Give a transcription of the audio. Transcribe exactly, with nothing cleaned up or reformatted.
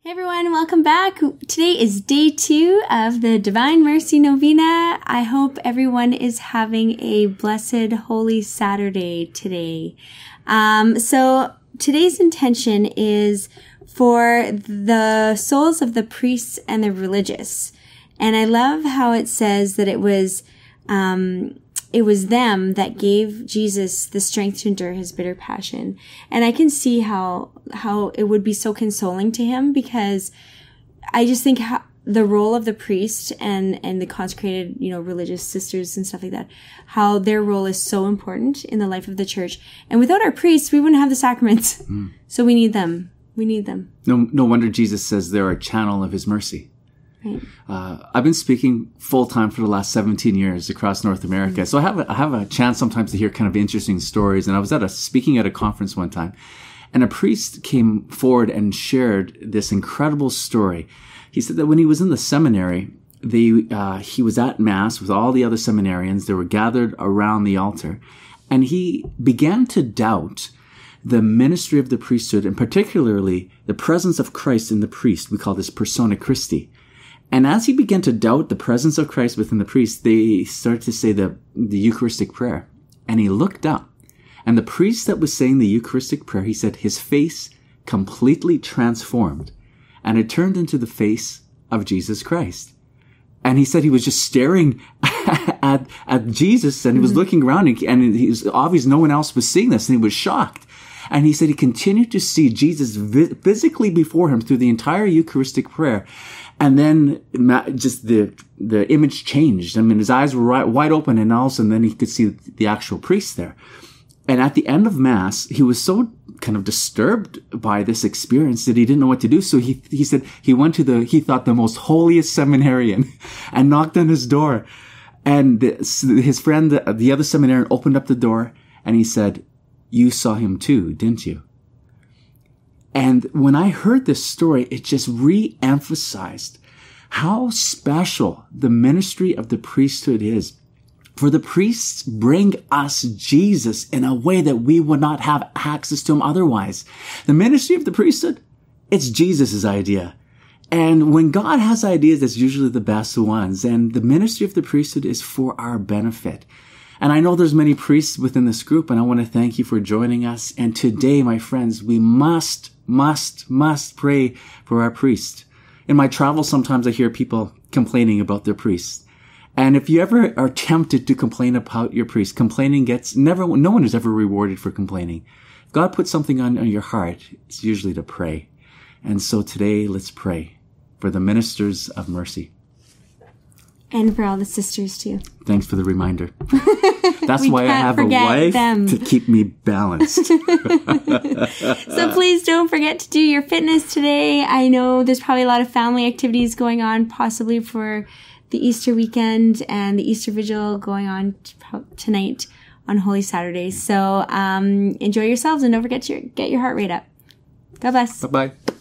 Hey everyone, welcome back. Today is day two of the Divine Mercy Novena. I hope everyone is having a blessed Holy Saturday today. Um, so today's intention is for the souls of the priests and the religious. And I love how it says that it was, um, it was them that gave Jesus the strength to endure his bitter passion. And I can see how, how it would be so consoling to him, because I just think how the role of the priest and, and the consecrated, you know, religious sisters and stuff like that, how their role is so important in the life of the church. And without our priests, we wouldn't have the sacraments. Mm. So we need them. We need them. No, no wonder Jesus says they're a channel of his mercy. Right. Uh, I've been speaking full time for the last seventeen years across North America. Mm-hmm. So I have a, I have a chance sometimes to hear kind of interesting stories. And I was at a speaking at a conference one time, and a priest came forward and shared this incredible story. He said that when he was in the seminary, they, uh, he was at Mass with all the other seminarians. They were gathered around the altar, and he began to doubt the ministry of the priesthood, and particularly the presence of Christ in the priest. We call this persona Christi. And as he began to doubt the presence of Christ within the priest, they started to say the, the Eucharistic prayer. And he looked up, and the priest that was saying the Eucharistic prayer, he said his face completely transformed, and it turned into the face of Jesus Christ. And he said he was just staring at, at Jesus, and he was mm-hmm. looking around, and, and he was obvious no one else was seeing this, and he was shocked. And he said he continued to see Jesus vi- physically before him through the entire Eucharistic prayer. And then just the the image changed. I mean, his eyes were right, wide open, and all of a sudden then he could see the actual priest there. And at the end of Mass, he was so kind of disturbed by this experience that he didn't know what to do. So he he said he went to the, he thought, the most holiest seminarian and knocked on his door. And the, his friend, the, the other seminarian, opened up the door, and he said, "You saw him too, didn't you?" And when I heard this story, it just re-emphasized how special the ministry of the priesthood is. For the priests bring us Jesus in a way that we would not have access to him otherwise. The ministry of the priesthood, it's Jesus' idea. And when God has ideas, that's usually the best ones. And the ministry of the priesthood is for our benefit. And I know there's many priests within this group, and I want to thank you for joining us. And today, my friends, we must, must, must pray for our priests. In my travels, sometimes I hear people complaining about their priests. And if you ever are tempted to complain about your priest, complaining gets never, no one is ever rewarded for complaining. If God puts something on, on your heart, it's usually to pray. And so today, let's pray for the ministers of mercy. And for all the sisters too. Thanks for the reminder. That's why I have a wife them. to keep me balanced. So please don't forget to do your fitness today. I know there's probably a lot of family activities going on, possibly for the Easter weekend and the Easter Vigil going on t- tonight on Holy Saturday. So um, enjoy yourselves, and don't forget to get your heart rate up. God bless. Bye-bye.